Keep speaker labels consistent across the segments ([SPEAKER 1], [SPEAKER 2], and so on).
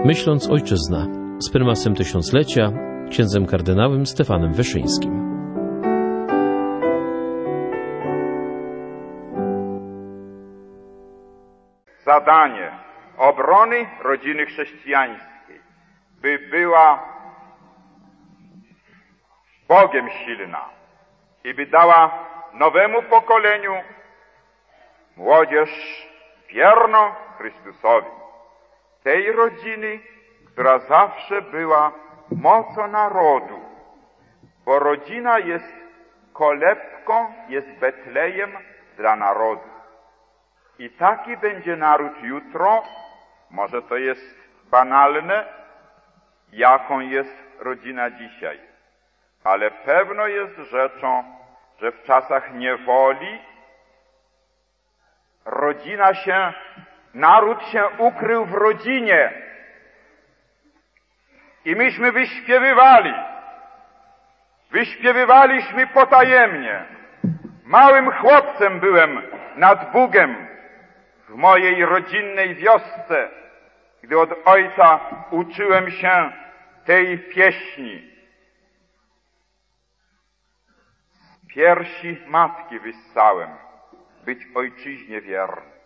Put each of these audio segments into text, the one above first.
[SPEAKER 1] Myśląc Ojczyzna z prymasem tysiąclecia, księdzem kardynałem Stefanem Wyszyńskim.
[SPEAKER 2] Zadanie obrony rodziny chrześcijańskiej, by była Bogiem silna i by dała nowemu pokoleniu młodzież wierną Chrystusowi. Tej rodziny, która zawsze była mocą narodu, bo rodzina jest kolebką, jest Betlejem dla narodu. I taki będzie naród jutro, może to jest banalne, jaką jest rodzina dzisiaj, ale pewno jest rzeczą, że w czasach niewoli naród się ukrył w rodzinie i myśmy wyśpiewywaliśmy potajemnie. Małym chłopcem byłem nad Bugiem w mojej rodzinnej wiosce, gdy od ojca uczyłem się tej pieśni. Z piersi matki wyssałem, być ojczyźnie wierny.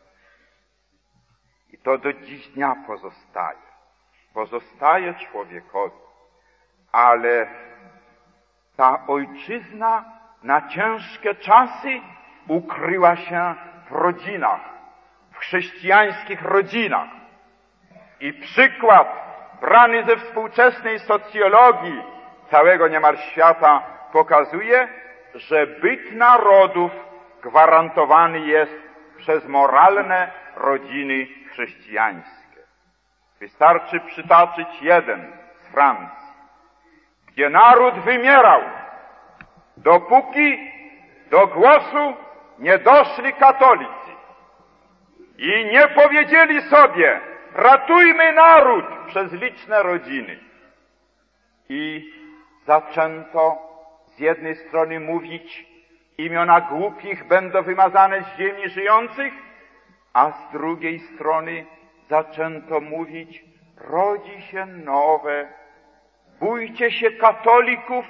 [SPEAKER 2] I to do dziś dnia pozostaje człowiekowi, ale ta ojczyzna na ciężkie czasy ukryła się w rodzinach, w chrześcijańskich rodzinach. I przykład brany ze współczesnej socjologii całego niemal świata pokazuje, że byt narodów gwarantowany jest przez moralne rodziny chrześcijańskie. Wystarczy przytoczyć jeden z Francji, gdzie naród wymierał, dopóki do głosu nie doszli katolicy i nie powiedzieli sobie: ratujmy naród, przez liczne rodziny. I zaczęto z jednej strony mówić: imiona głupich będą wymazane z ziemi żyjących, a z drugiej strony zaczęto mówić: rodzi się nowe, bójcie się katolików,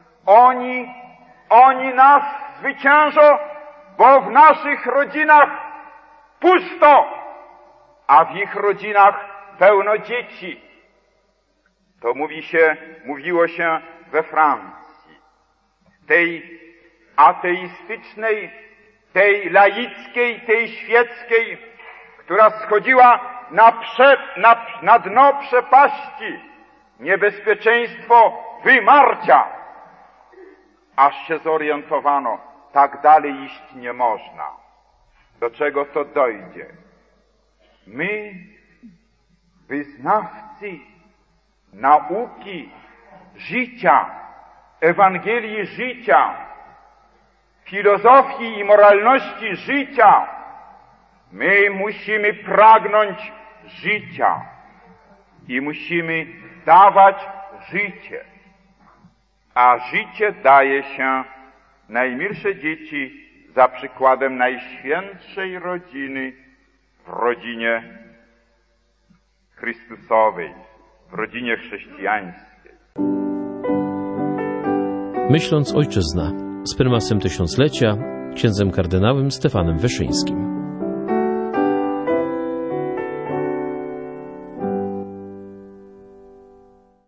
[SPEAKER 2] oni nas zwyciężą, bo w naszych rodzinach pusto, a w ich rodzinach pełno dzieci. To mówiło się we Francji, tej ateistycznej, tej laickiej, tej świeckiej, która schodziła na dno przepaści, niebezpieczeństwo wymarcia, aż się zorientowano: tak dalej iść nie można. Do czego to dojdzie? My, wyznawcy nauki życia, Ewangelii życia, filozofii i moralności życia, my musimy pragnąć życia i musimy dawać życie. A życie daje się najmilsze dzieci za przykładem najświętszej rodziny, w rodzinie Chrystusowej, w rodzinie chrześcijańskiej.
[SPEAKER 1] Myśląc Ojczyzna z prymasem tysiąclecia, księdzem kardynałem Stefanem Wyszyńskim.